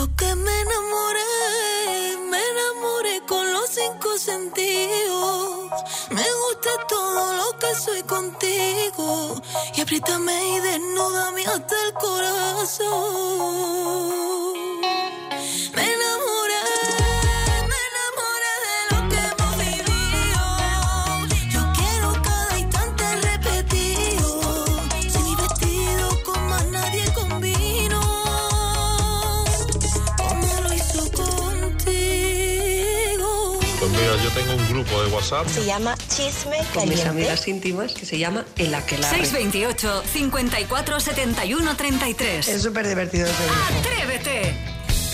lo que me enamoré con los 5 sentidos. Me gusta todo lo que soy contigo y apriétame y desnúdame hasta el corazón. Me enamoré de lo que hemos vivido. Yo quiero cada instante repetido. Si mi vestido con más nadie combino, como lo hizo contigo. Pues mira, yo tengo un grupo de WhatsApp. Se llama Chisme Caliente. Con mis amigas íntimas, que se llama El Aquelarre. 628 54 71 33. Es súper divertido ese grupo. ¡Atrévete!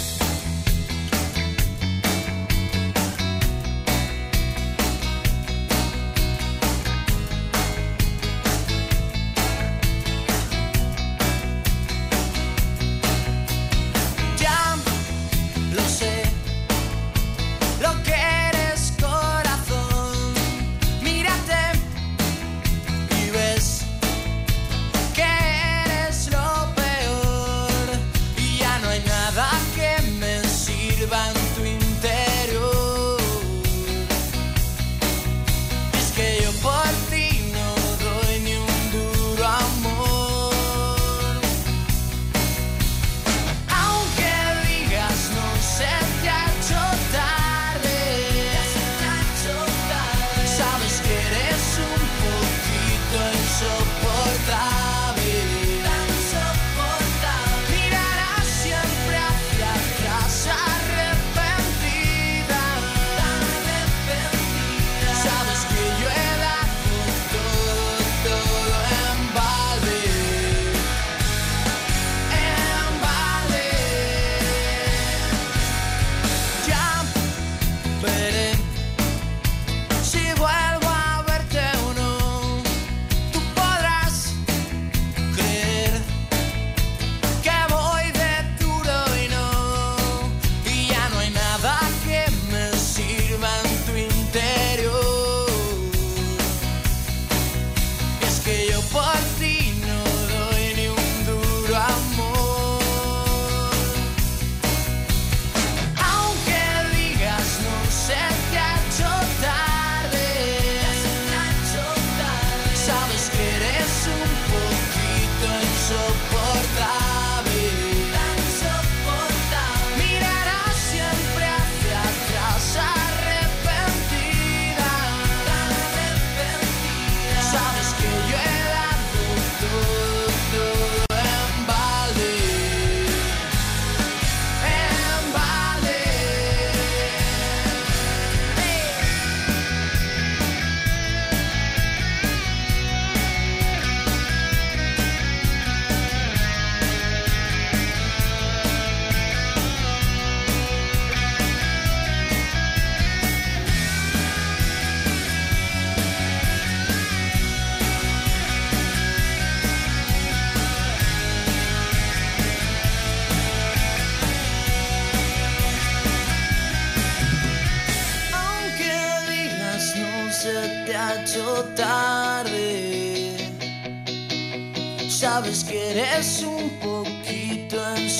Sabes que eres un poquito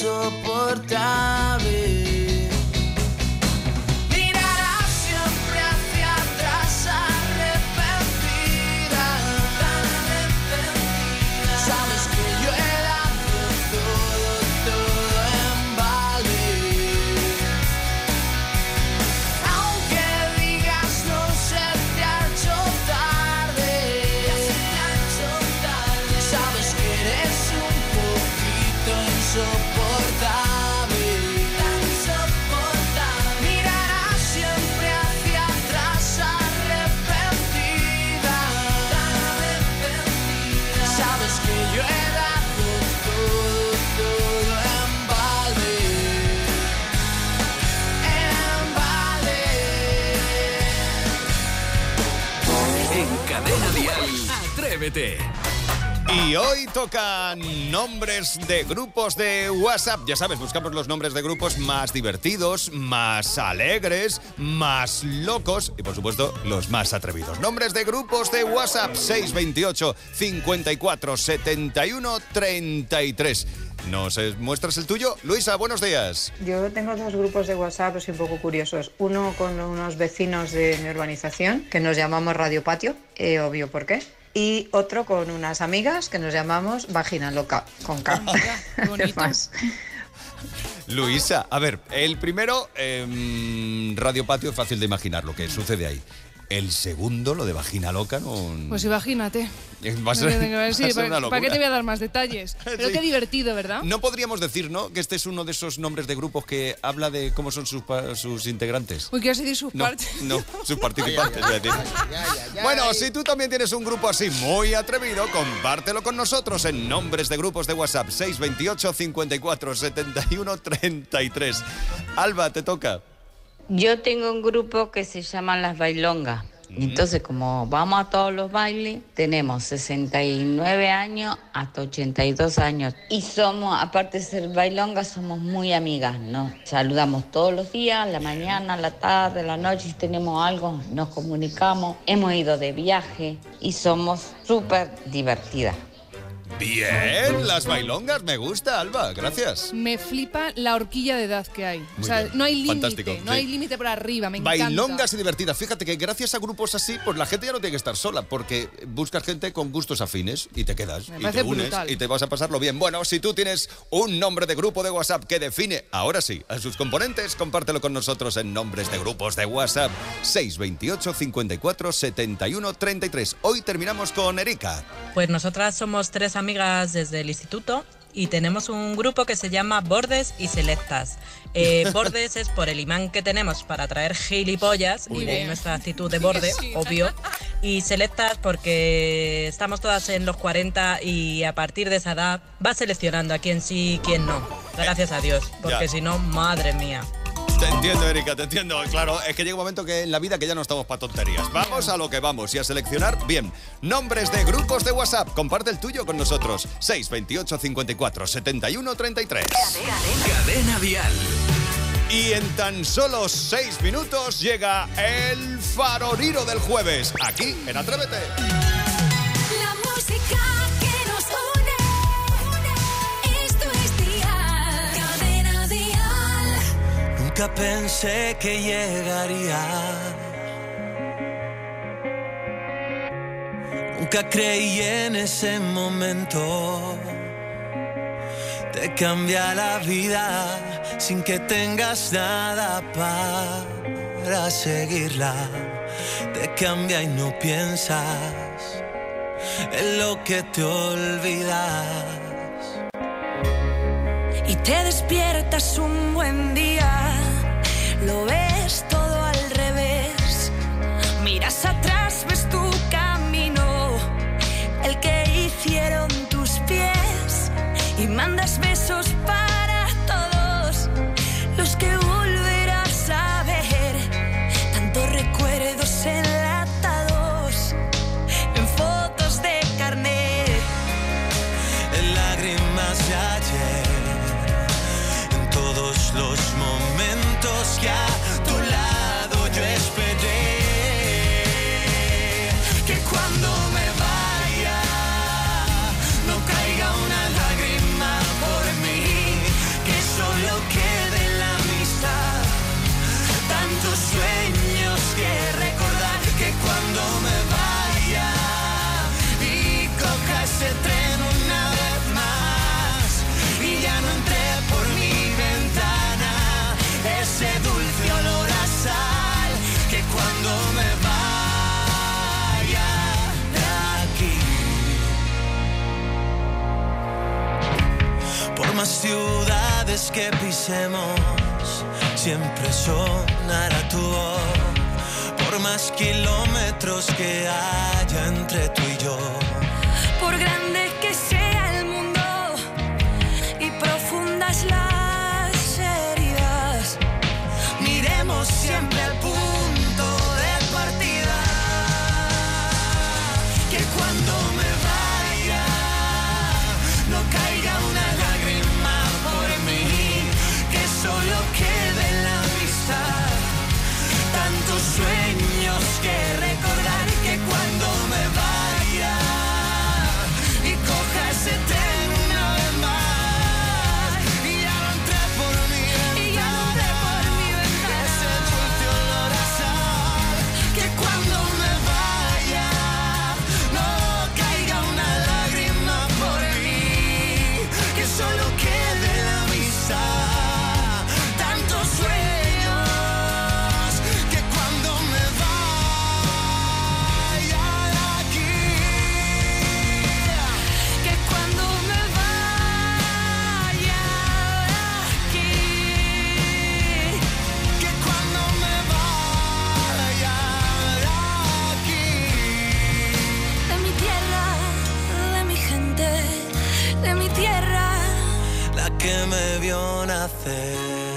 insoportable. Mirarás siempre hacia atrás arrepentida. Sabes que yo he dado todo en balde. Aunque digas no se te ha hecho tarde. Sabes que eres un poquito insoportable. Mirarás siempre hacia atrás arrepentida. Sabes que yo he dado todo en balde. En Cadena Dial, Atrévete. Y hoy tocan nombres de grupos de WhatsApp. Ya sabes, buscamos los nombres de grupos más divertidos, más alegres, más locos y, por supuesto, los más atrevidos. Nombres de grupos de WhatsApp: 628 54 71 33. ¿Nos muestras el tuyo? Luisa, buenos días. Yo tengo 2 grupos de WhatsApp así un poco curiosos. Uno con unos vecinos de mi urbanización, que nos llamamos Radio Patio, obvio por qué. Y otro con unas amigas que nos llamamos Vagina Loca, con K. Qué bonito. Luisa, a ver, el primero, Radio Patio, es fácil de imaginar lo que sucede ahí. El segundo, lo de Vagina Loca, no... Pues imagínate. Va a ser una locura. ¿Para qué te voy a dar más detalles? Pero Sí. qué divertido, ¿verdad? No podríamos decir, ¿no?, que este es uno de esos nombres de grupos que habla de cómo son sus integrantes. Uy, quiero decir sus No, partes. no, sus participantes. voy a decir. Bueno, si tú también tienes un grupo así muy atrevido, compártelo con nosotros en nombres de grupos de WhatsApp 628 54 71 33. Alba, te toca. Yo tengo un grupo que se llama Las Bailongas. Entonces, como vamos a todos los bailes, tenemos 69 años hasta 82 años. Y somos, aparte de ser bailongas, somos muy amigas, ¿no? Saludamos todos los días, la mañana, la tarde, la noche. Si tenemos algo, nos comunicamos. Hemos ido de viaje y somos súper divertidas. Bien, las bailongas, me gusta, Alba, gracias. Me flipa la horquilla de edad que hay. Muy O sea, bien. no hay límite. Fantástico, No sí. hay límite por arriba, me encanta. Bailongas y divertidas. Fíjate que gracias a grupos así, pues la gente ya no tiene que estar sola, porque buscas gente con gustos afines y te quedas, Me y parece te unes brutal. y te vas a pasarlo bien. Bueno, si tú tienes un nombre de grupo de WhatsApp que define, ahora sí, a sus componentes, compártelo con nosotros en nombres de grupos de WhatsApp 628 54 71 33. Hoy terminamos con Erika. Pues nosotras somos 3 amigas desde el instituto y tenemos un grupo que se llama Bordes y Selectas. Bordes es por el imán que tenemos para atraer gilipollas, y de ahí nuestra actitud de borde, Sí. obvio. Y Selectas porque estamos todas en los 40 y a partir de esa edad va seleccionando a quién sí y quién no. Gracias a Dios, porque Ya. si no, madre mía. Te entiendo, Erika, te entiendo. Claro, es que llega un momento que en la vida que ya no estamos para tonterías. Vamos a lo que vamos y a seleccionar bien. Nombres de grupos de WhatsApp. Comparte el tuyo con nosotros. 628 54 71 33. Cadena Dial. Y en tan solo 6 minutos llega el faroriro del jueves. Aquí en Atrévete. La música que nos une. Esto es Dial. Cadena Dial. Nunca pensé que llegaría. Nunca creí en ese momento. Te cambia la vida sin que tengas nada para seguirla. Te cambia y no piensas en lo que te olvidas. Y te despiertas un buen día, lo ves todo al revés. Miras atrás, ves tu camino, el que hicieron tus pies. Y mandas besos para todos los que volverás a ver. Tantos recuerdos enlatados en fotos de carnet. En lágrimas de ayer, en todos los momentos que a tu lado yo esperé. Que cuando me vaya no caiga una lágrima por mí, que solo quede la amistad, tantos sueños que recordar. Que cuando me vaya y coja ese tren una vez más y ya no entré por mi ventana, ese dulce olor a sal. Que cuando me vaya de aquí, por más ciudades que pisemos, siempre sonará tu voz. Por más kilómetros que haya entre tú y yo, Por grande que sea el mundo y profundas las heridas, miremos siempre al punto de partida. Que cuando me vaya no caiga una lágrima por mí, que solo quede la amistad, tantos sueños que recordar. Que cuando me vaya y la que me vio nacer.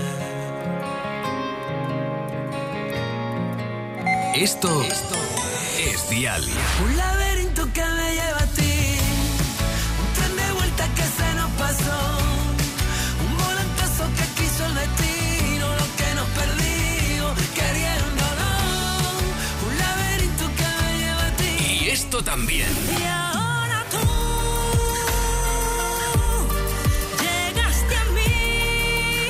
Esto es Dial. Un laberinto que me lleva a ti, un tren de vuelta que se nos pasó, un volantazo que quiso el destino, lo que nos perdimos queriéndonos, un laberinto que me lleva a ti. Y esto también. Y ahora tú llegaste a mí,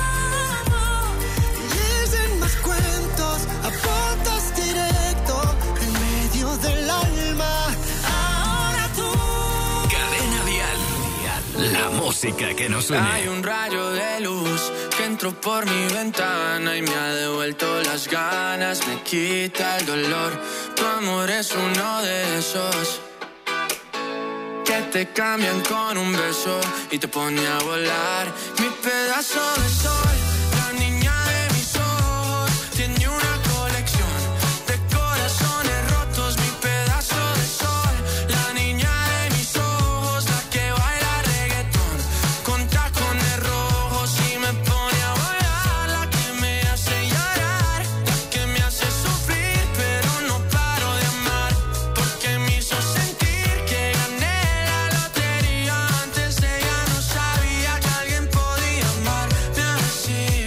y dicen más cuentos a puertas directo en medio del alma. Ahora tú. Cadena Dial. La música que nos une. Hay un rayo de luz que entró por mi ventana y me ha devuelto las ganas, me quita el dolor. Tu amor es uno de esos que te cambian con un beso y te pone a volar. Mi pedazo de sol, la niña de mis ojos, tiene una colección de corazones rotos. Mi pedazo de sol, la niña de mis ojos, la que baila reggaetón con tacones rojos y me pone a volar. La que me hace llorar, la que me hace sufrir, pero no paro de amar, porque me hizo sentir que gané la lotería. Antes ella no sabía que alguien podía amarme así.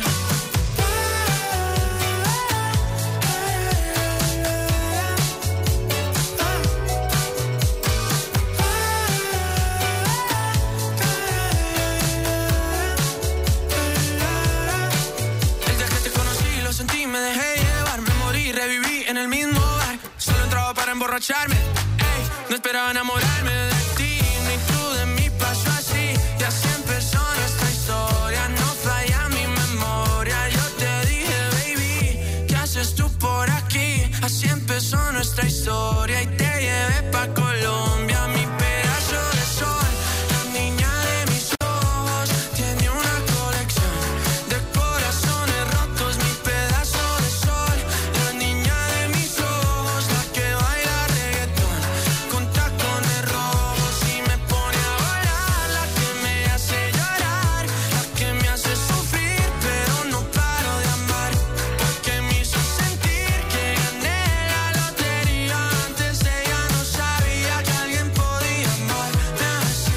El día que te conocí lo sentí, me dejé llevar, me morí, reviví en el mismo bar. Solo entraba para emborracharme, ey, no esperaba enamorarme de ti, ni tú de mí. Pasó así y así empezó nuestra historia. No falla mi memoria. Yo te dije, baby, ¿qué haces tú por aquí? Así empezó nuestra historia y te llevé pa' Colombia. Mi pedazo de sol, la niña de mis ojos, tiene una colección de corazones rotos. Mi pedazo de sol, la niña de mis ojos, la que baila reggaetón con tacones rojos y me pone a volar. La que me hace llorar, la que me hace sufrir, pero no paro de amar, porque me hizo sentir que gané la lotería. Antes ella no sabía que alguien podía amarme así.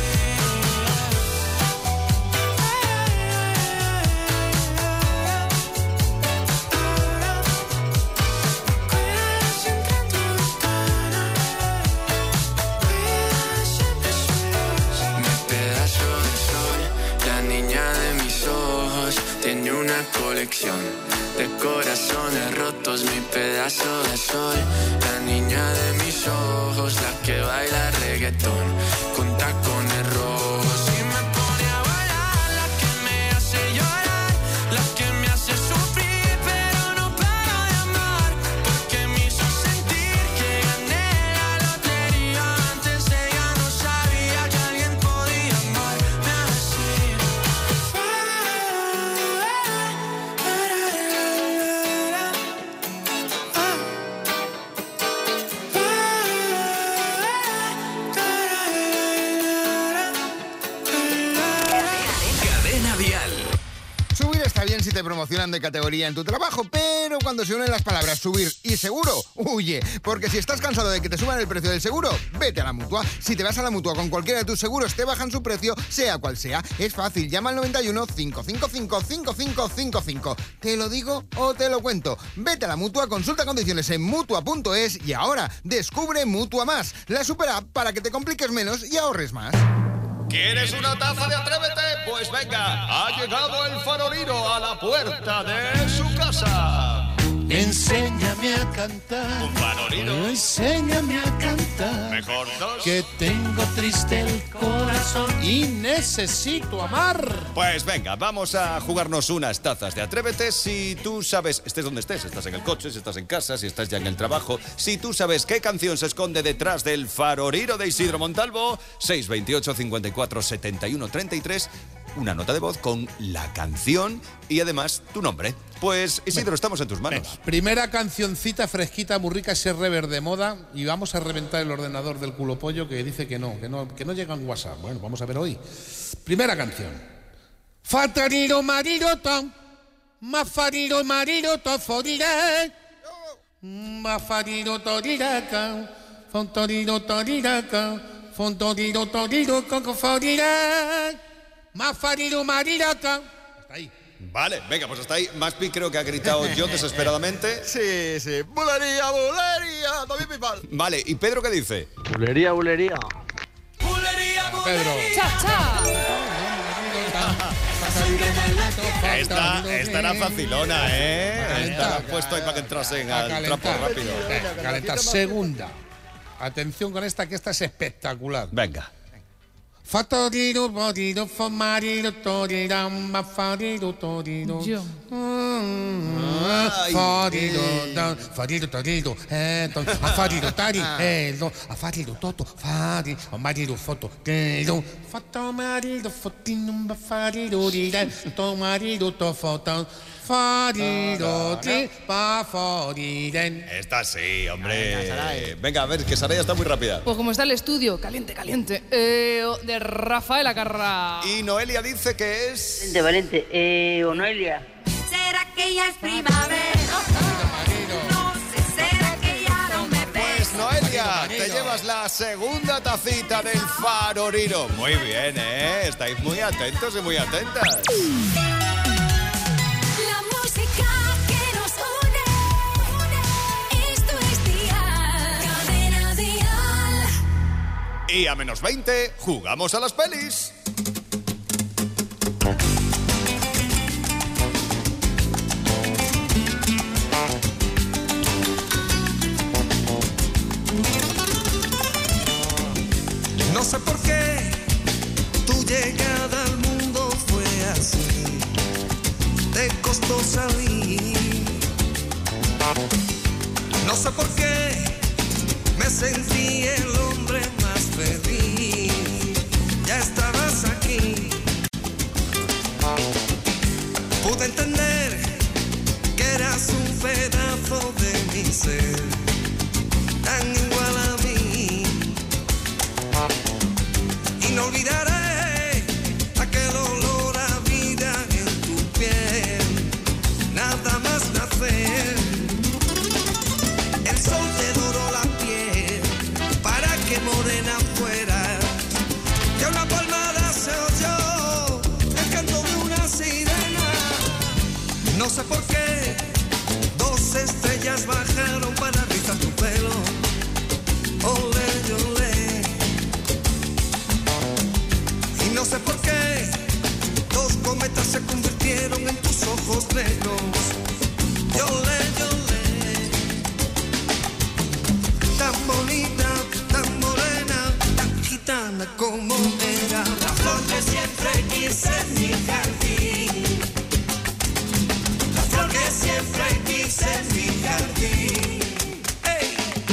Mi pedazo de sol, la niña de mis ojos, tiene una colección de corazones rotos. Mi pedazo de sol, la niña de mis ojos, la que baila reggaetón con tacones rojos y me pone a volar. La que me hace llorar, la que me hace sufrir, pero no paro de amar, porque me hizo sentir que gané la lotería. Antes ella no sabía que alguien podía amarme así. Cadena Dial. Subir está bien si te promocionan de categoría en tu trabajo, pero cuando se unen las palabras subir y seguro, huye. Porque si estás cansado de que te suban el precio del seguro, vete a la Mutua. Si te vas a la Mutua con cualquiera de tus seguros, te bajan su precio, sea cual sea. Es fácil, llama al 91 555 5555. ¿Te lo digo o te lo cuento? Vete a la Mutua, consulta condiciones en Mutua.es y ahora descubre Mutua Más, la super app para que te compliques menos y ahorres más. ¿Quieres una taza de Atrévete? Pues venga, ha llegado el farolino a la puerta de su casa. Enséñame a cantar. Un farolino. Enséñame a cantar. Mejor dos. Que tengo triste el corazón y necesito amar. Pues venga, vamos a jugarnos unas tazas de Atrévete. Si tú sabes, estés donde estés, estás en el coche, si estás en casa, si estás ya en el trabajo, si tú sabes qué canción se esconde detrás del farolino de Isidro Montalvo, 628 54 71 33, una nota de voz con la canción y además tu nombre. Pues Isidro, estamos en tus manos. Venga, primera cancioncita fresquita, muy rica, ese rever de moda, y vamos a reventar el ordenador del culo pollo que dice que no llega en WhatsApp. Bueno, vamos a ver hoy. Primera canción. Fatariro marido tom, mafariro marido to forire, mafariro toriraca, fontoriro toriraca, fontoriro toriro coco forire, mafariro mariraca. Hasta ahí. Vale, venga, pues hasta ahí. Maspi creo que ha gritado yo desesperadamente. Sí, sí. ¡Bulería, bulería! David Bisbal. Vale, ¿y Pedro qué dice? Bulería, bulería. Pedro. ¡Cha, cha! Esta era facilona, ¿eh? Esta la has puesto ahí para que entrasen al trapo rápido. Calentar. Segunda. Atención con esta, que esta es espectacular. Venga. Fatoriro, boriro, fomariro, toriro, mafariro, toriro. Yo. Fariro, toriro, afariro, tari, afariro, toto, fari, amariro, foto, tero, fotomariro, fotino, mafariro, rire, tomariro, to foto. Esta sí, hombre. Venga, a ver, que Saraya está muy rápida. Pues como está el estudio, caliente, caliente, de Rafael Acarra. Y Noelia dice que es... Valente, o Noelia. ¿Será que ya es primavera? No sé, ¿será que ya no me ves? Pues Noelia, te llevas la segunda tacita del Faroriro. Muy bien, ¿eh? Estáis muy atentos y muy atentas. Y a menos 20, jugamos a las pelis. No sé por qué tu llegada al mundo fue así, te costó salir. No sé por qué me sentí el hombre más feliz. Ya estabas aquí. Pude entender que eras un pedazo de mi ser, tan igual a mí. Y no olvidaré aquel olor a vida en tu piel, nada más nacer. El sol te doró la piel para que morena fuera. Que una palmada se oyó el canto de una sirena. No sé por qué 2 estrellas bajaron para rizar tu pelo. Olé, olé. Y no sé por qué 2 cometas se convirtieron en tus ojos negros. Olé, olé. Tan bonita, tan morena, tan gitana como era. La flor que siempre quise en mi jardín. La flor que siempre quise en mi jardín. ¡Hey!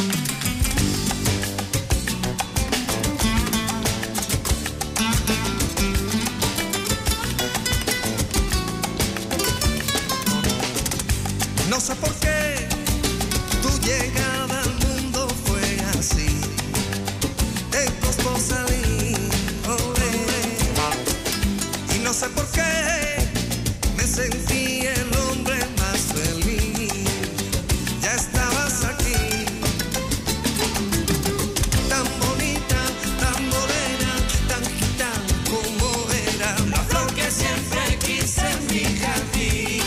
No sé por qué tu llegada al mundo fue así, te costó salir, y no sé por qué me sentí el hombre más feliz. Ya estabas aquí, tan bonita, tan morena, tan gitana como era. La flor que siempre quise en mi jardín.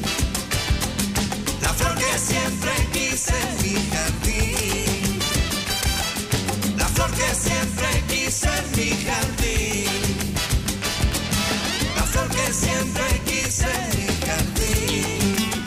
La flor que siempre quise en mi jardín. La flor que siempre quise en mi jardín. La flor que siempre quise en mi jardín.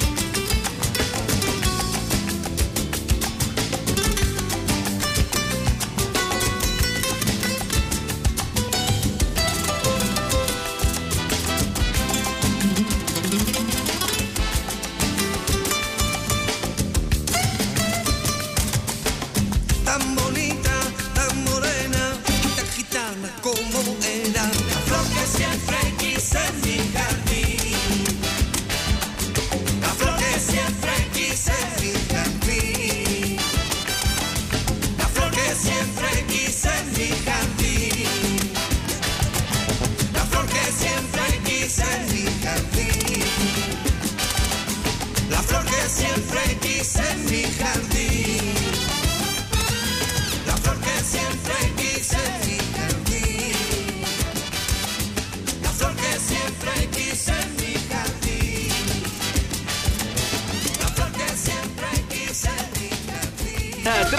Tan bonita, tan morena, tan gitana como era. La flor que siempre quise en mi jardín. La flor que siempre quise en mi jardín. La flor que siempre quise en mi jardín. La flor que siempre quise en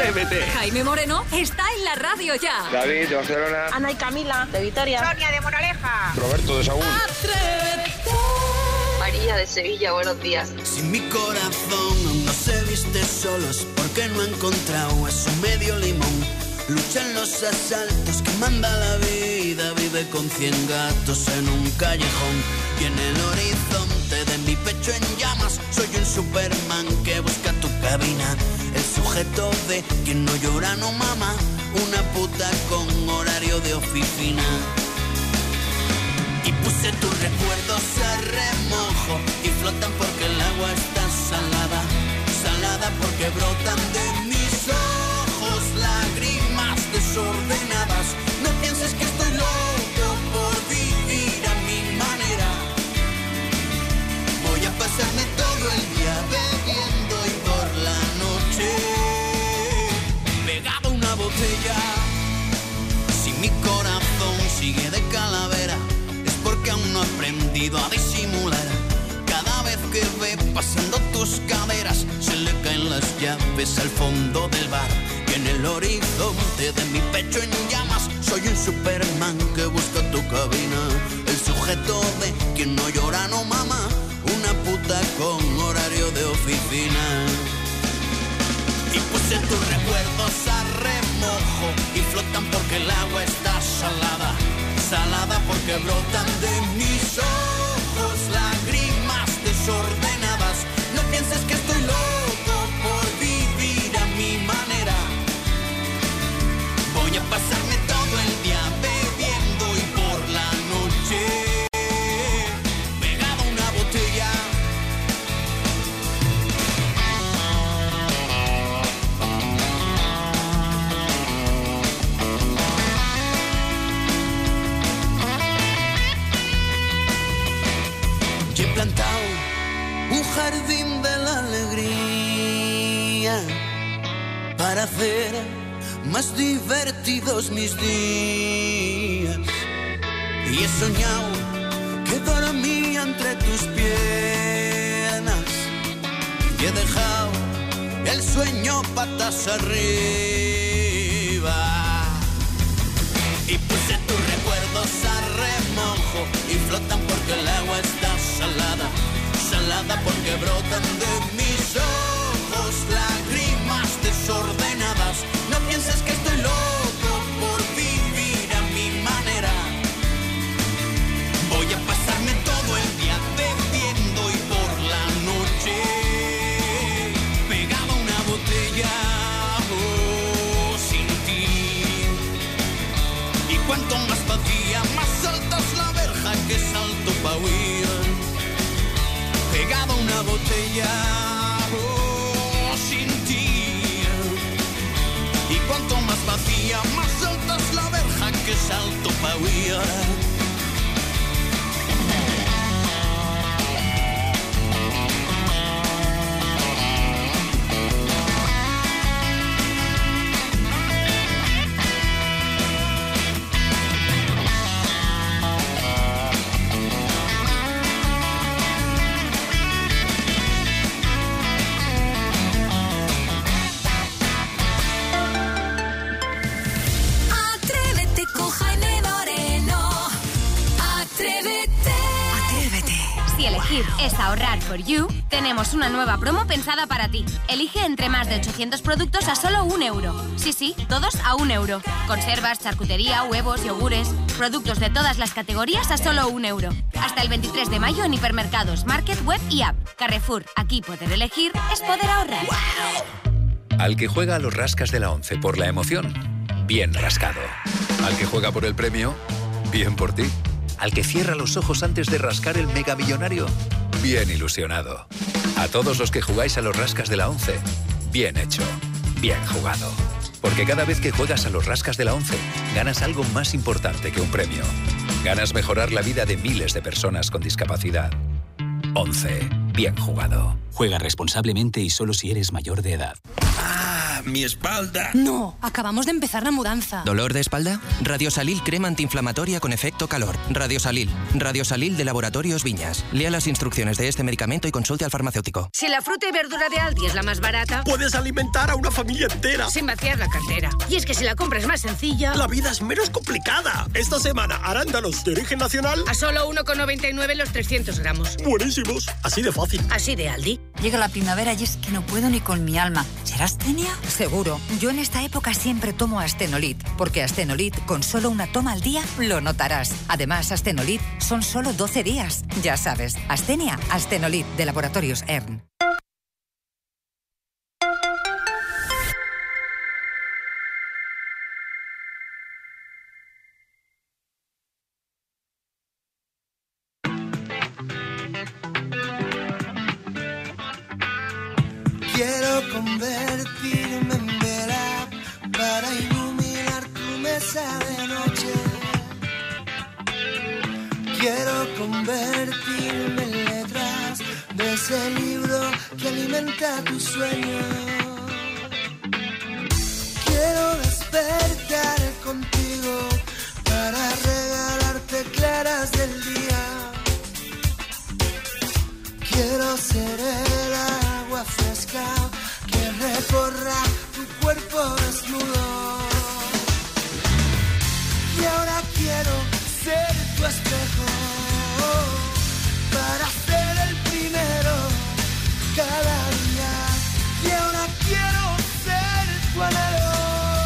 Atrévete. Jaime Moreno está en la radio ya. David de Barcelona. Ana y Camila de Vitoria. Sonia de Moraleja. Roberto de Saúl. María de Sevilla, buenos días. Si mi corazón aún no se viste solo es porque no ha encontrado a su medio limón. Lucha en los asaltos que manda la vida, vive con 100 gatos en un callejón. Y en el horizonte de mi pecho en llamas, soy un Superman que busca tu cabina. El sujeto de quien no llora no mama, una puta con horario de oficina. Y puse tus recuerdos a remojo y flotan porque el agua está salada. Salada porque brotan de mis ojos lágrimas desordenadas. No pienses que estoy loco por vivir a mi manera. Voy a pasarme todo el día bebiendo y por la noche pegado a una botella. Si mi corazón sigue de calavera porque aún no he aprendido a disimular. Cada vez que ve pasando tus caderas, se le caen las llaves al fondo del bar. Y en el horizonte de mi pecho en llamas, soy un Superman que busca tu cabina. El sujeto de quien no llora no mama, una puta con horario de oficina. Y puse tus recuerdos a remojo y flotan porque el agua está salada. Salada porque brotan de mis ojos lágrimas desordenadas. No pienses que estoy loco por vivir a mi manera. Voy a pasarme todo el día bebiendo y por la noche pegado a una botella. Y he plantado un jardín de la alegría para hacer más divertidos mis días. Y he soñado que dormía entre tus piernas y he dejado el sueño patas arriba. Y puse tus recuerdos a remojo y flotan porque el agua está salada. Salada porque brotan de mis ojos lágrimas desordenadas. No pienses que estoy loco por vivir a mi manera. Voy a pasarme todo el día bebiendo y por la noche pegado a una botella. Cuanto más vacía, más alta es la verja que salto pa' huir. Pegado a una botella, sin ti. Y cuanto más vacía, más alta es la verja que salto pa' huir. Es ahorrar for you. Tenemos una nueva promo pensada para ti. Elige entre más de 800 productos a solo €1. Sí, todos a €1. Conservas, charcutería, huevos, yogures, productos de todas las categorías a solo €1. Hasta el 23 de mayo en hipermercados, market, web y app. Carrefour, aquí poder elegir es poder ahorrar. Al que juega a los rascas de la 11 por la emoción, bien rascado. Al que juega por el premio, bien por ti. Al que cierra los ojos antes de rascar el megamillonario, bien ilusionado. A todos los que jugáis a los rascas de la 11, bien hecho, bien jugado. Porque cada vez que juegas a los rascas de la 11, ganas algo más importante que un premio. Ganas mejorar la vida de miles de personas con discapacidad. 11, bien jugado. Juega responsablemente y solo si eres mayor de edad. mi espalda. No, acabamos de empezar la mudanza. ¿Dolor de espalda? Radiosalil crema antiinflamatoria con efecto calor. Radiosalil. Radiosalil de Laboratorios Viñas. Lea las instrucciones de este medicamento y consulte al farmacéutico. Si la fruta y verdura de Aldi es la más barata, Puedes alimentar a una familia entera. sin vaciar la cartera. Y es que si la compra es más sencilla, La vida es menos complicada. Esta semana, arándanos de origen nacional. a solo 1,99 los 300 gramos. Buenísimos. Así de fácil. Así de Aldi. Llega la primavera y es que no puedo ni con mi alma. ¿Será astenia? Seguro. Yo en esta época siempre tomo Astenolit, porque Astenolit con solo una toma al día lo notarás. Además, Astenolit son solo 12 días. Ya sabes, astenia, Astenolit de Laboratorios ERN. Quiero convertirme en vela para iluminar tu mesa de noche. Quiero convertirme en letras de ese libro que alimenta tu sueño. Quiero despertar contigo para regalarte claras del día. Quiero ser el agua fresca que recorra tu cuerpo desnudo. Y ahora quiero ser tu espejo para ser el primero cada día. Y ahora quiero ser tu anhelo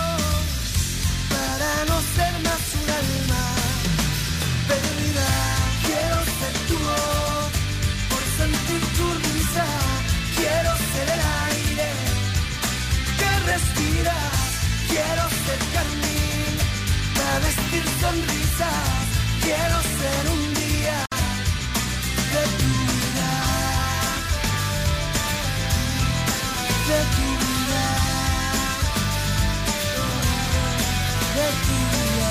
para no ser más un alma perdida. Quiero ser tu voz por sentir tu risa. Quiero ser el aire que respiras. Quiero ser carmín para vestir sonrisas. Quiero ser un día de tu vida, de tu vida, de tu vida,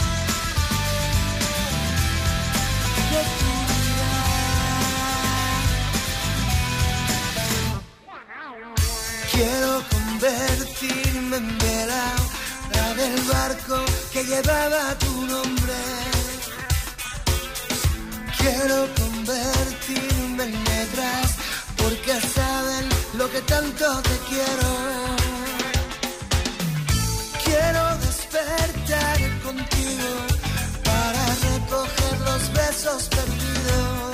de tu vida. Quiero convertirme en vela, la del barco que llevaba tu nombre. Quiero convertirme en letras porque saben lo que tanto te quiero. Quiero despertar contigo para recoger los besos perdidos.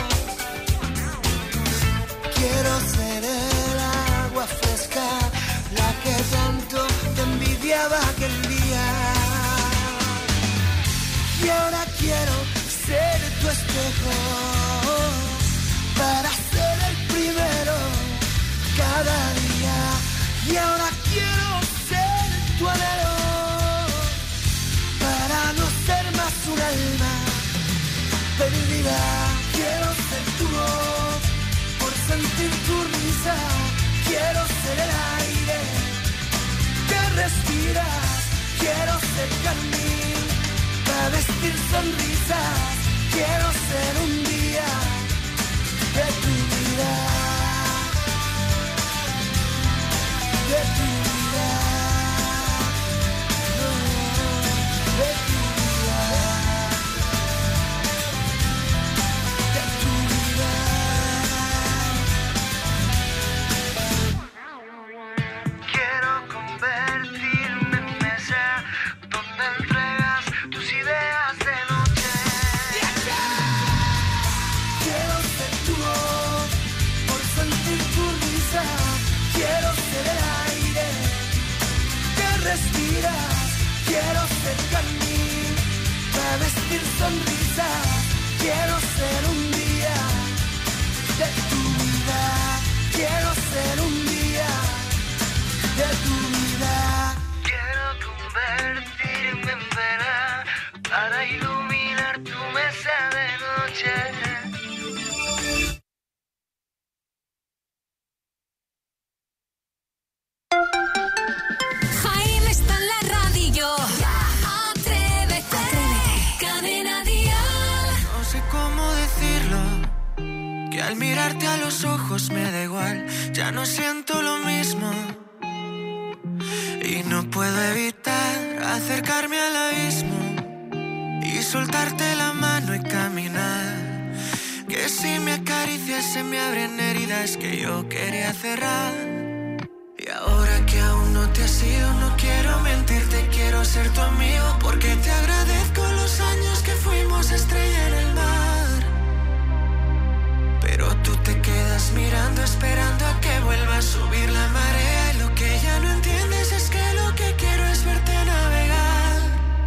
Quiero ser el agua fresca, la que tanto te envidiaba aquel día. Y ahora quiero ser tu espejo para ser el primero cada día. Y ahora quiero ser tu anhelo para no ser más un alma perdida. Quiero ser tu voz por sentir tu risa. Quiero ser el aire que respiras. Quiero ser carmín para vestir sonrisas. Quiero ser un día de tu vida, de tu vida, de tu vida, de tu vida. Quiero convertirme en mesa donde entregas tus ideas de noche. Quiero ser tu voz por sentir tu risa. Quiero ser el aire que respiras. Quiero ser carmín para vestir sonrisas. Quiero ser un día de tu vida. Quiero ser un día de tu vida. Quiero convertirme en vela para iluminar tu mesa de noche. Jaime está en la radio. Atrévete. Cadena Dial. No sé cómo decirlo, que al mirarte a los ojos me da igual, ya no siento lo mismo. Y no puedo evitar acercarme al abismo y soltarte la mano y caminar. Que si me acaricias se me abren heridas que yo quería cerrar. Y ahora que aún no te has ido, no quiero mentirte, quiero ser tu amigo. Porque te agradezco los años que fuimos estrella en el mar. Pero tú te quedas mirando, esperando a que vuelva a subir la marea. Y lo que ya no entiendes es que lo que quiero es verte navegar.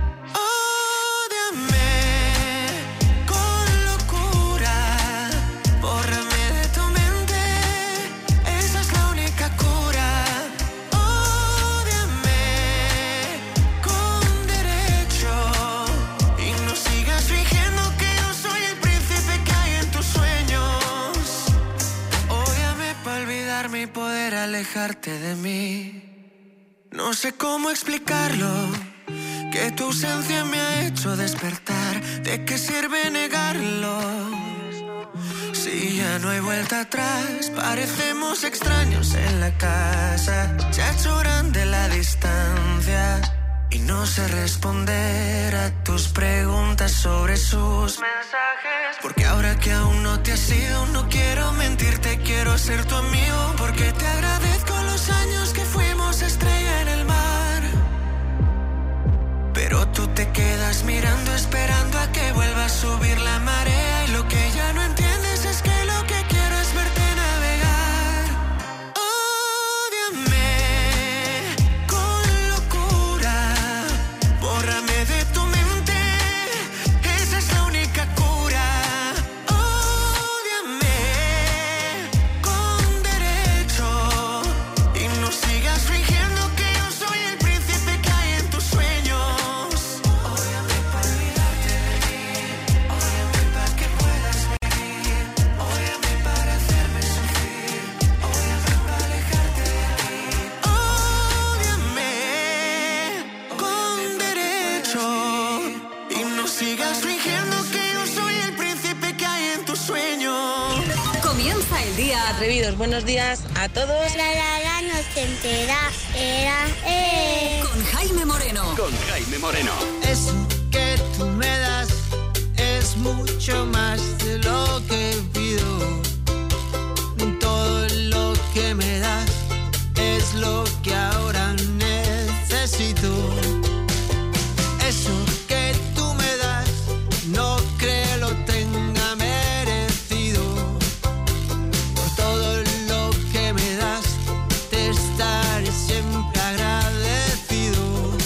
Ódiame con locura, bórrame de tu mente, esa es la única cura. Ódiame con derecho y no sigas fingiendo que yo soy el príncipe que hay en tus sueños. Ódiame para olvidarme y poder alejarte de mí. No sé cómo explicarlo, que tu ausencia me ha hecho despertar. ¿De qué sirve negarlo? Si ya no hay vuelta atrás, parecemos extraños en la casa. Se ha hecho grande la distancia y no sé responder a tus preguntas sobre sus mensajes. Porque ahora que aún no te has ido, no quiero mentirte, quiero ser tu amigo. Porque te agradezco los años que fuimos estrella en el mar. Pero tú te quedas mirando, esperando a que vuelva a subir la marea. Y lo que ya no entiendes es que lo que quiero es verte navegar. Ódiame con locura, bórrame de tu mente, esa es la única cura. Ódiame con derecho y no sigas fingiendo que yo soy el príncipe que hay en tus sueños. Ódiame para olvidarte de mí, ódiame para que puedas vivir, ódiame para hacerme sufrir, ódiame para alejarte de ti. Ódiame con derecho y no sigas fingiendo que yo soy el príncipe que hay en tus sueños. Comienza el día. Atrevidos, buenos días a todos. La nocentera era con Jaime Moreno. Con Jaime Moreno. Eso que tú me das es mucho más de lo que pido. Todo lo que me das es lo que ahora necesito. Eso que tú me das no creo lo tenga merecido. Por todo lo que me das te estaré siempre agradecido.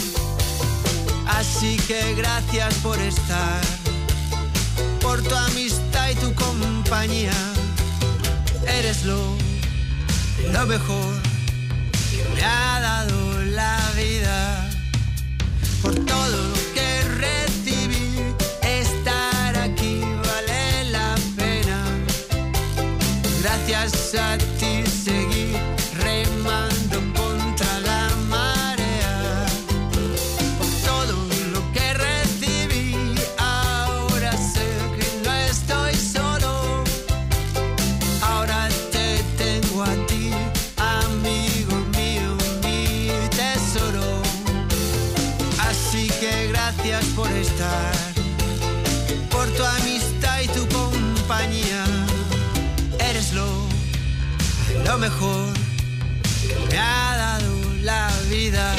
Así que gracias por estar, por tu amistad y tu compañía. Eres lo mejor que me ha dado la vida. Por todo lo que recibí, estar aquí vale la pena. Gracias a ti seguí remando contra la marea. Por todo lo que recibí, ahora sé que no estoy solo. Ahora te tengo a ti, amigo mío, mi tesoro. Así que gracias por estar, por tu amistad y tu compañía. Eres lo mejor que me ha dado la vida.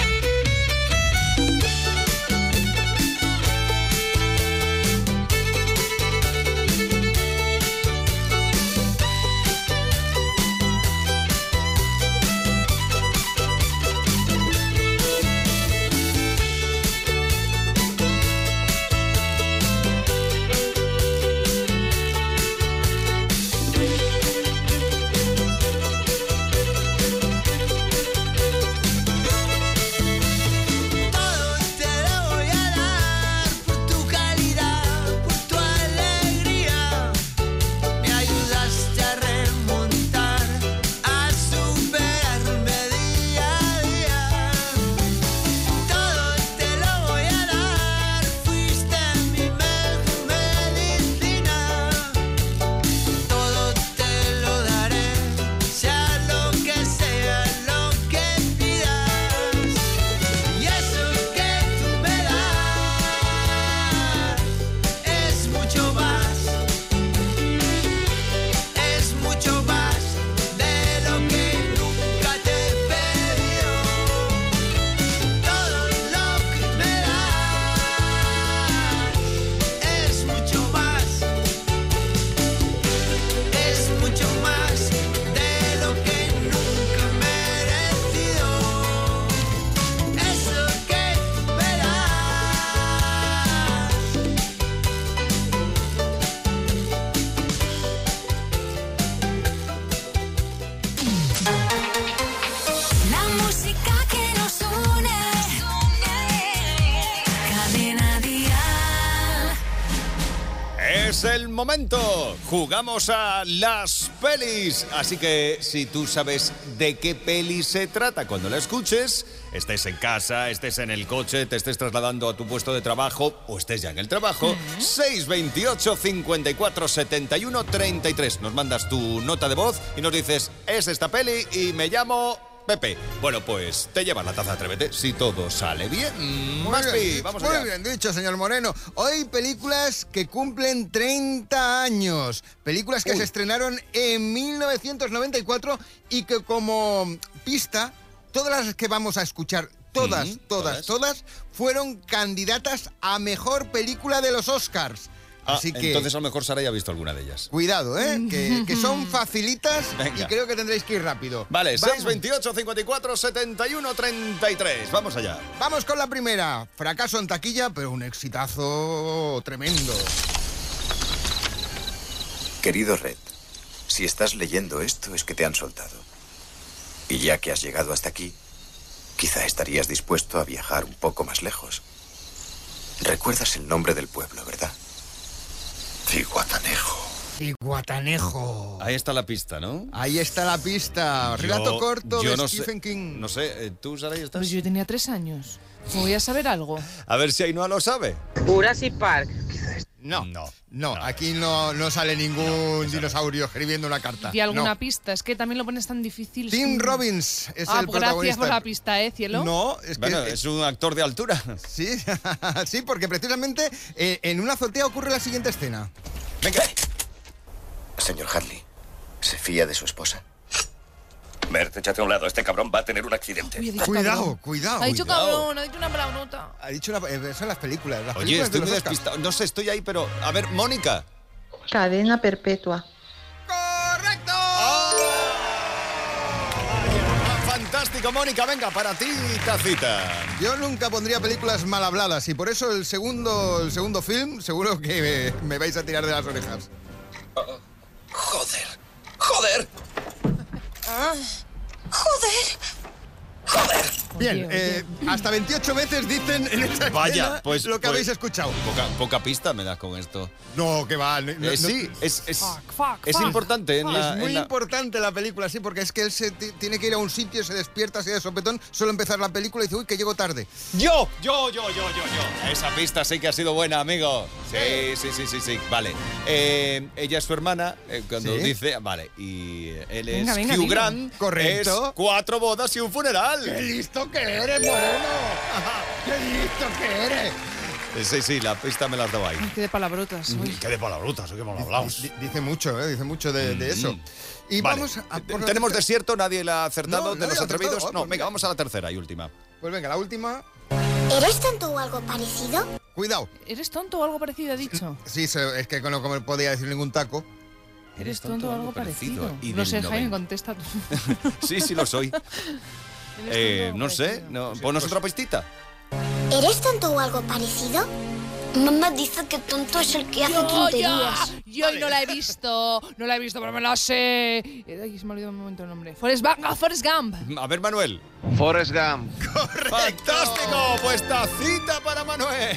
momento. Jugamos a las pelis. Así que si tú sabes de qué peli se trata cuando la escuches, estés en casa, estés en el coche, te estés trasladando a tu puesto de trabajo o estés ya en el trabajo, 628 54 71 33. Nos mandas tu nota de voz y nos dices, es esta peli y me llamo Pepe. Bueno, pues te llevas la taza Atrévete si todo sale bien. Maspi, vamos allá. Muy bien dicho, señor Moreno. Hoy películas que cumplen 30 años. Películas que se estrenaron en 1994 y que como pista, todas las que vamos a escuchar, todas, fueron candidatas a mejor película de los Oscars. Así que, entonces a lo mejor Sara ya ha visto alguna de ellas. Cuidado, que son facilitas. Venga. Y creo que tendréis que ir rápido. Vale, 628 54 71 33. Vamos allá. Vamos con la primera. Fracaso en taquilla, pero un exitazo tremendo. Querido Red, si estás leyendo esto es que te han soltado. Y ya que has llegado hasta aquí, quizá estarías dispuesto a viajar un poco más lejos. Recuerdas el nombre del pueblo, ¿verdad? Ciguatanejo. Ahí está la pista, ¿no? Ahí está la pista. Relato corto de Stephen King. No sé, ¿tú, Sara, estás? Pues yo tenía 3 años. ¿Voy a saber algo? A ver si Ainhoa lo sabe. Jurassic Park. No, aquí no sale ningún dinosaurio escribiendo una carta. ¿Y alguna pista? Es que también lo pones tan difícil. Tim Robbins es el protagonista. Gracias por la pista, cielo. No, es un actor de altura. Sí, sí, porque precisamente en una azotea ocurre la siguiente escena. Venga. Señor Hadley, ¿se fía de su esposa? Mert, échate a un lado. Este cabrón va a tener un accidente. Uy, Cuidado. Ha dicho cabrón, ha dicho una palabrota. Ha dicho son las películas. Oye, estoy muy despistado. No sé, estoy ahí, pero... A ver, Mónica. Cadena perpetua. ¡Correcto! Fantástico, Mónica. Venga, para ti, tacita. Yo nunca pondría películas mal habladas y por eso el segundo film seguro que me vais a tirar de las orejas. Joder. Joder. Bien, hasta 28 veces dicen en esta escena lo que habéis escuchado. Poca pista me das con esto. No, que va. Sí, es importante. Es muy importante la película, sí, porque es que él tiene que ir a un sitio, se despierta así de sopetón, suele empezar la película y dice, uy, que llego tarde. Yo. Esa pista sí que ha sido buena, amigo. Sí. Vale. Ella es su hermana, cuando dice... Vale, y él es Hugh Grant. Correcto. Es 4 bodas y un funeral. ¡Qué listo que eres, Moreno! ¡Qué listo que eres! Sí, la pista me la has dado ahí. Qué de palabrotas. Qué de palabrotas, qué mal hablamos. Dice mucho de eso. Y vale. vamos a... ¿Tenemos desierto? ¿Nadie la ha acertado de los atrevidos? No, venga, vamos a la tercera y última. Pues venga, la última... ¿Eres tonto o algo parecido? Cuidado. ¿Eres tonto o algo parecido, ha dicho? Sí, es que no podía decir ningún taco. ¿Eres tonto o algo parecido? Y no sé, Jaime, contesta tú. Sí, lo soy. No sé, ponos otra pistita. ¿Eres tonto o algo parecido? Mamá dice que tonto es el que hace tonterías. Yo no la he visto, pero me la sé. Ay, se me ha olvidado un momento el nombre. Forrest Gump. A ver, Manuel. Forrest Gump. ¡Correcto! ¡Fantástico! Pues tacita para Manuel.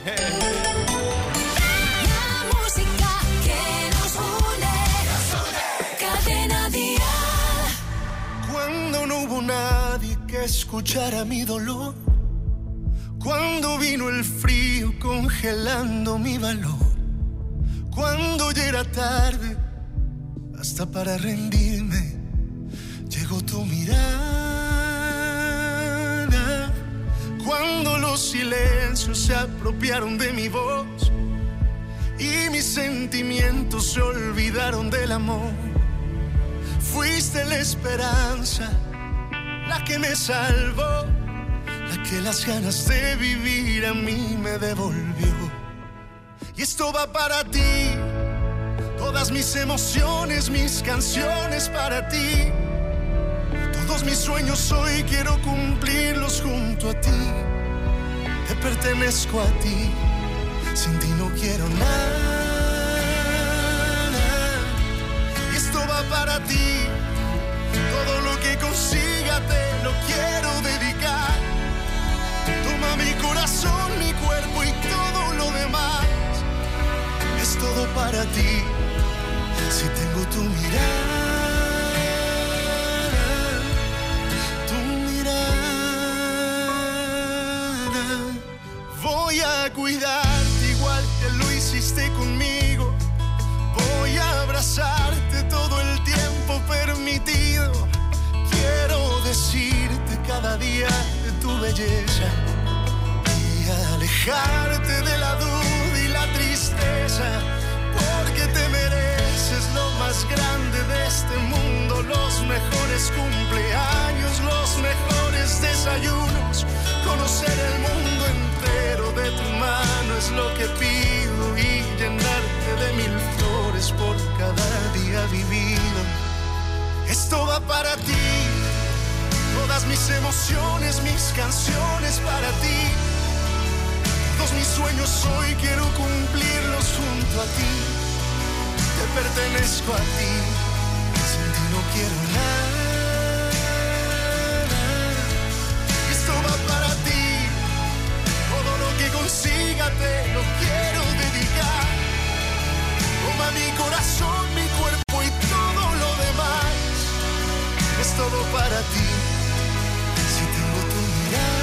La música que nos une. Cadena Dial. Cuando no hubo nadie que escuchara mi dolor, cuando vino el frío congelando mi valor, cuando ya era tarde hasta para rendirme, llegó tu mirada. Cuando los silencios se apropiaron de mi voz y mis sentimientos se olvidaron del amor, fuiste la esperanza, la que me salvó, la que las ganas de vivir a mí me devolvió. Y esto va para ti, todas mis emociones, mis canciones para ti. Todos mis sueños hoy quiero cumplirlos junto a ti. Te pertenezco a ti, sin ti no quiero nada. Y esto va para ti, todo lo que consiga te lo quiero dedicar. Toma mi corazón, mi cuerpo y todo lo demás. Es todo para ti, a cuidarte igual que lo hiciste conmigo. Voy a abrazarte todo el tiempo permitido. Quiero decirte cada día de tu belleza y alejarte de la duda y la tristeza, porque te mereces lo más grande de este mundo, los mejores cumpleaños, los mejores desayunos, conocer el mundo entero de tu mano es lo que pido y llenarte de 1000 flores por cada día vivido. Esto va para ti, todas mis emociones, mis canciones para ti. Todos mis sueños hoy quiero cumplirlos junto a ti. Te pertenezco a ti, sin ti no quiero nada. Esto va para ti, todo lo que consiga te lo quiero dedicar. Toma mi corazón, mi cuerpo y todo lo demás. Es todo para ti, si tengo tu mirada.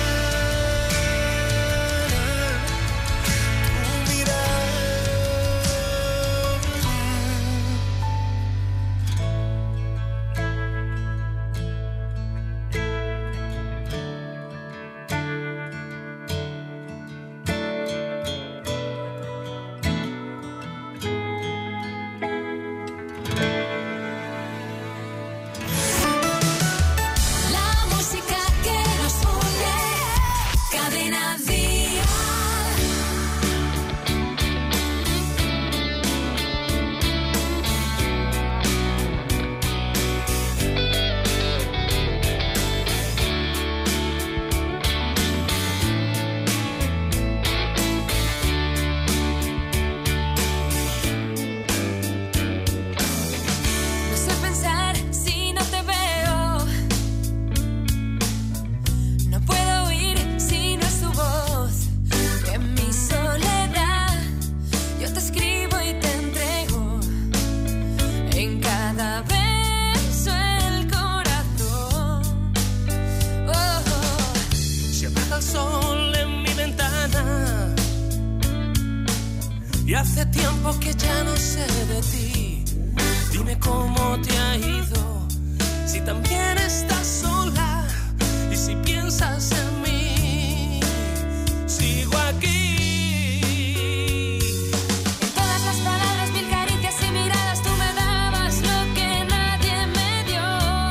Y hace tiempo que ya no sé de ti. Dime cómo te ha ido, si también estás sola y si piensas en mí. Sigo aquí. En todas las palabras, 1000 caricias y miradas, tú me dabas lo que nadie me dio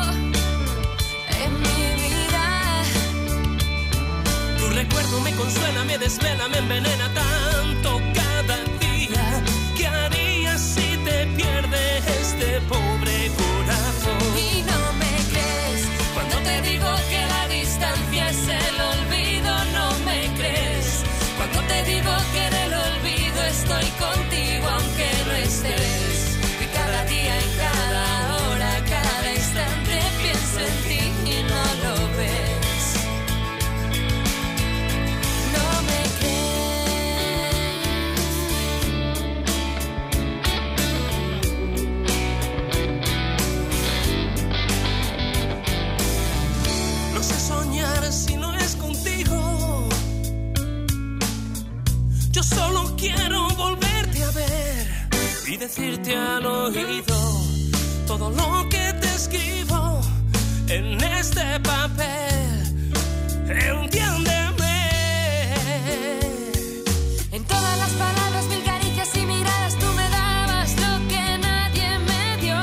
en mi vida. Tu recuerdo me consuela, me desvela, me envenena tanto cada día. ¿Qué harías si te pierdes este pobre corazón? Y no me crees cuando te digo que la distancia es el olvido. No me crees cuando te digo que en el olvido estoy contigo aunque no estés. Y cada día, en cada hora, cada instante pienso en ti y no lo ves. No me si no es contigo. Yo solo quiero volverte a ver y decirte al oído todo lo que te escribo en este papel. Entiéndeme. En todas las palabras, 1000 caricias y miradas, tú me dabas lo que nadie me dio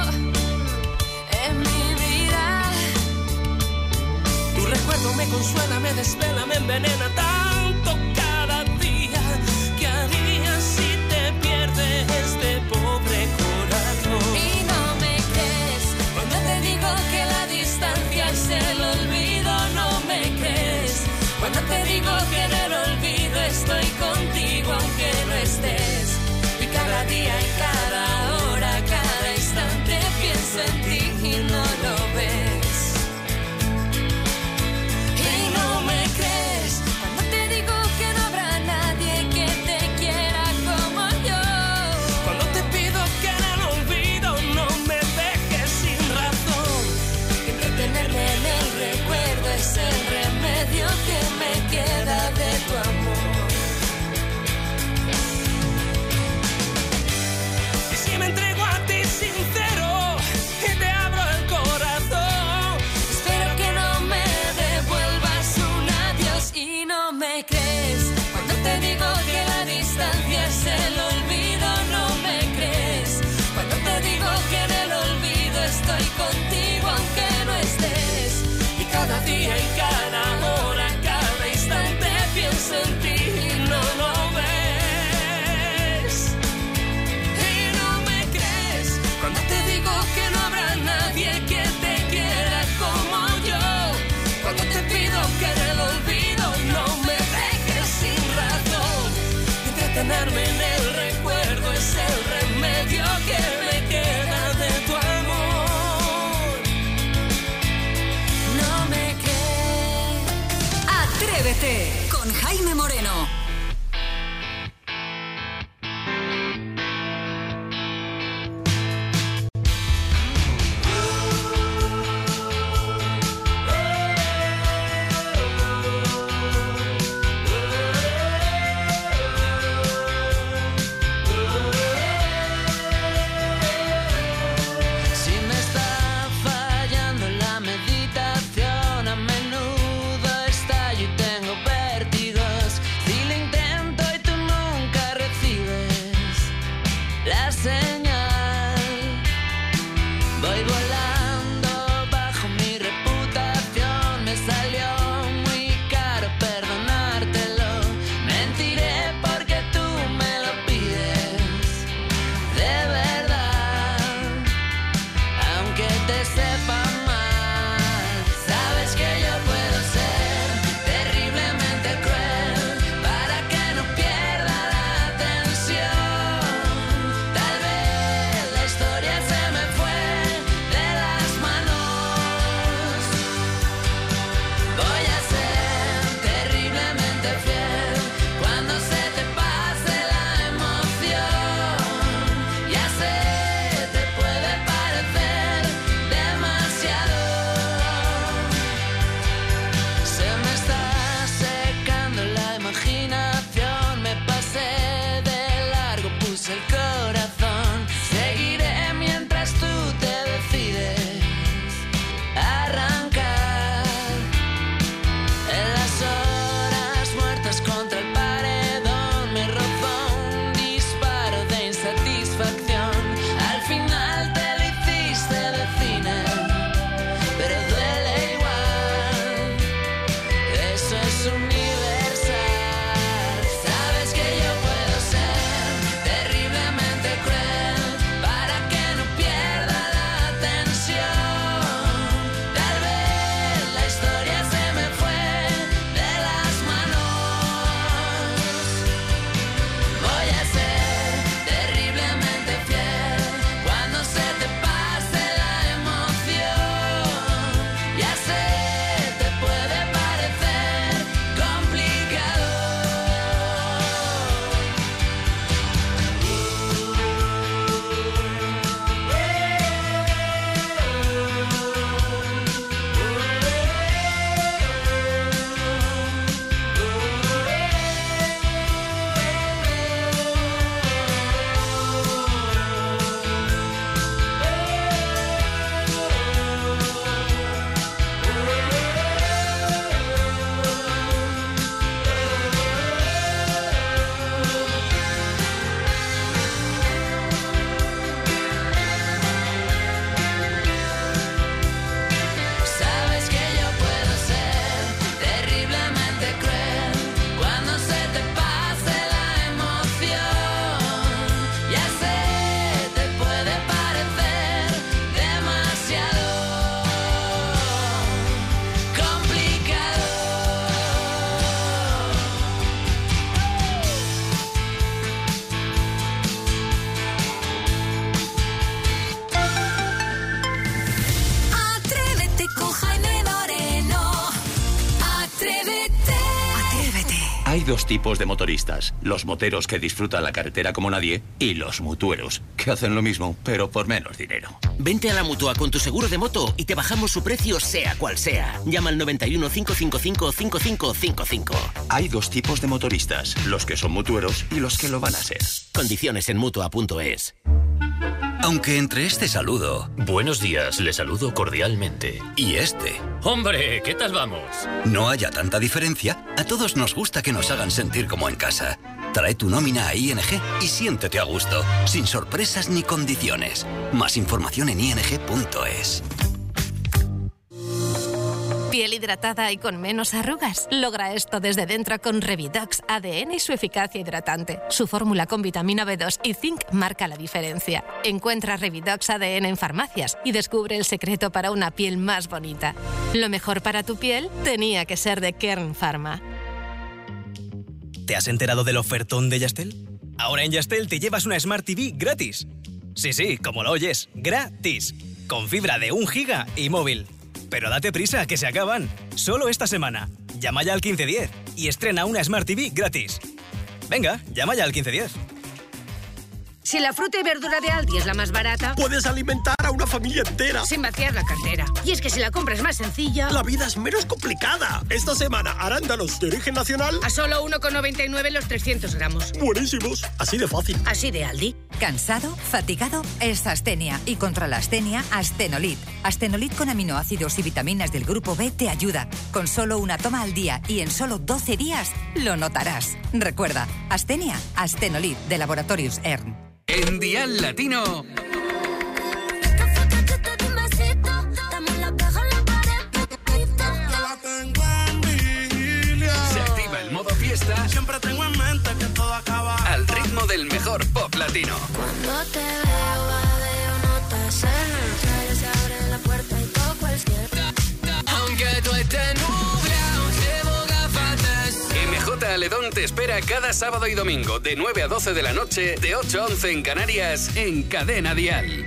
en mi vida. Tu recuerdo me consuela, me desvela, me envenena tanto cada día. ¿Qué harías si te pierdes este pobre corazón? Y no me crees cuando te digo que la distancia es el olvido. No me crees cuando te digo que en el olvido estoy contigo aunque no estés. Y cada día, en cada hora, cada instante pienso en ti y no lo ves. Y no me crees Atrévete con Jaime Moreno. Hay dos tipos de motoristas, los moteros que disfrutan la carretera como nadie y los mutueros, que hacen lo mismo, pero por menos dinero. Vente a la Mutua con tu seguro de moto y te bajamos su precio sea cual sea. Llama al 91 555 5555. Hay dos tipos de motoristas, los que son mutueros y los que lo van a ser. Condiciones en Mutua.es. Aunque entre este saludo... Buenos días, le saludo cordialmente. Y este... ¡Hombre! ¿Qué tal vamos? No haya tanta diferencia, a todos nos gusta que nos hagan sentir como en casa. Trae tu nómina a ING y siéntete a gusto, sin sorpresas ni condiciones. Más información en ing.es. ¿Piel hidratada y con menos arrugas? Logra esto desde dentro con Revidox ADN y su eficacia hidratante. Su fórmula con vitamina B2 y zinc marca la diferencia. Encuentra Revidox ADN en farmacias y descubre el secreto para una piel más bonita. Lo mejor para tu piel tenía que ser de Kern Pharma. ¿Te has enterado del ofertón de Yastel? Ahora en Yastel te llevas una Smart TV gratis. Sí, como lo oyes, gratis. Con fibra de 1 giga y móvil. Pero date prisa, que se acaban. Solo esta semana. llama ya al 1510 y estrena una Smart TV gratis. Venga, llama ya al 1510. Si la fruta y verdura de Aldi es la más barata, puedes alimentar a una familia entera sin vaciar la cartera. Y es que si la compras más sencilla, la vida es menos complicada. Esta semana, arándanos de origen nacional a solo 1,99 los 300 gramos. Buenísimos, así de fácil. Así de Aldi. ¿Cansado? ¿Fatigado? Es astenia. Y contra la astenia, Astenolit. Astenolit con aminoácidos y vitaminas del grupo B te ayuda. Con solo una toma al día y en solo 12 días, lo notarás. Recuerda, astenia, Astenolit, de Laboratorios ERN. En Dial Latino. Se activa el modo fiesta. Siempre tengo en mente que todo acaba al ritmo del mejor pop latino. Cuando te veo, veo notas en el traje, se abre la puerta y toco el cielo. Aunque tú estés nublado, llevo gafatas. MJ Aledón te espera cada sábado y domingo de 9 a 12 de la noche, de 8 a 11 en Canarias, en Cadena Dial.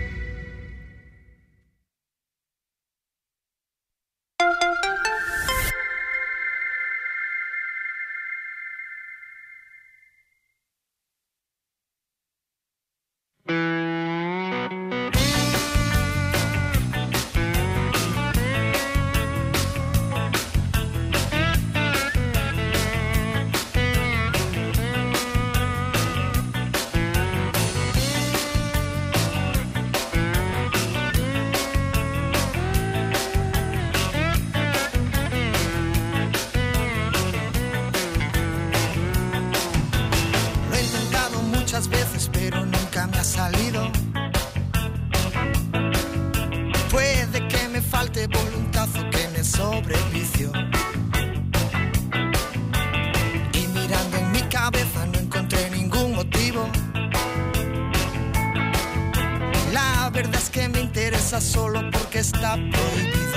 Solo porque está prohibido.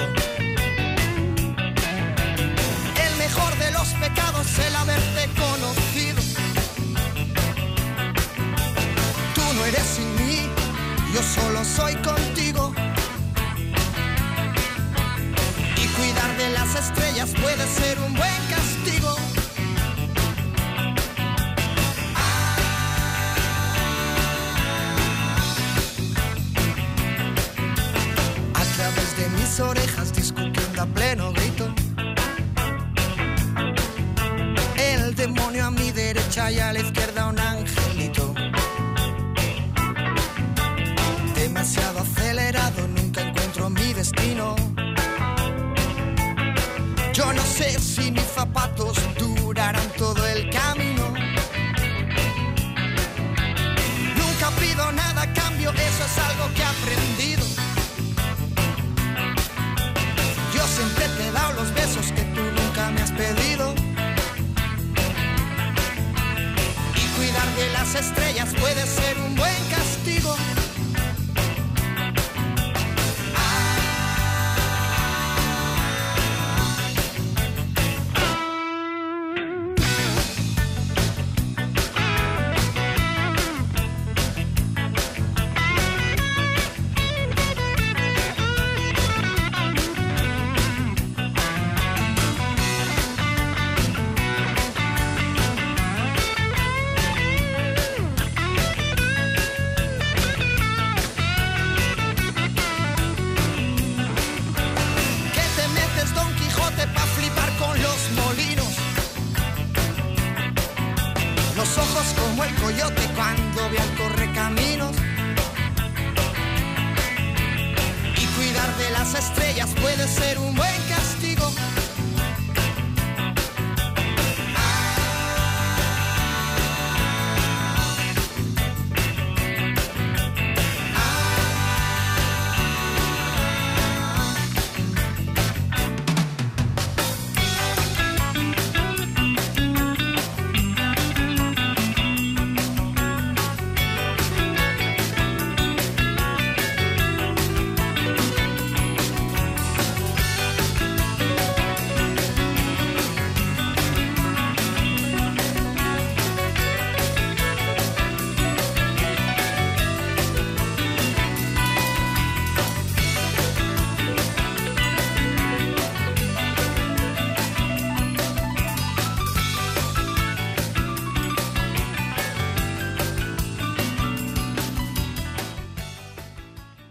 El mejor de los pecados, el haberte conocido. Tú no eres sin mí, yo solo soy contigo. Y cuidar de las estrellas puede ser un buen castigo. De mis orejas discutiendo a pleno grito. El demonio a mi derecha y a la izquierda un angelito. Demasiado acelerado, nunca encuentro mi destino. Yo no sé si mis zapatos durarán todo el camino. Nunca pido nada a cambio, eso es algo que he aprendido. Yo siempre te he dado los besos que tú nunca me has pedido. Y cuidar de las estrellas puede ser un buen castigo. Estrellas puede ser un buen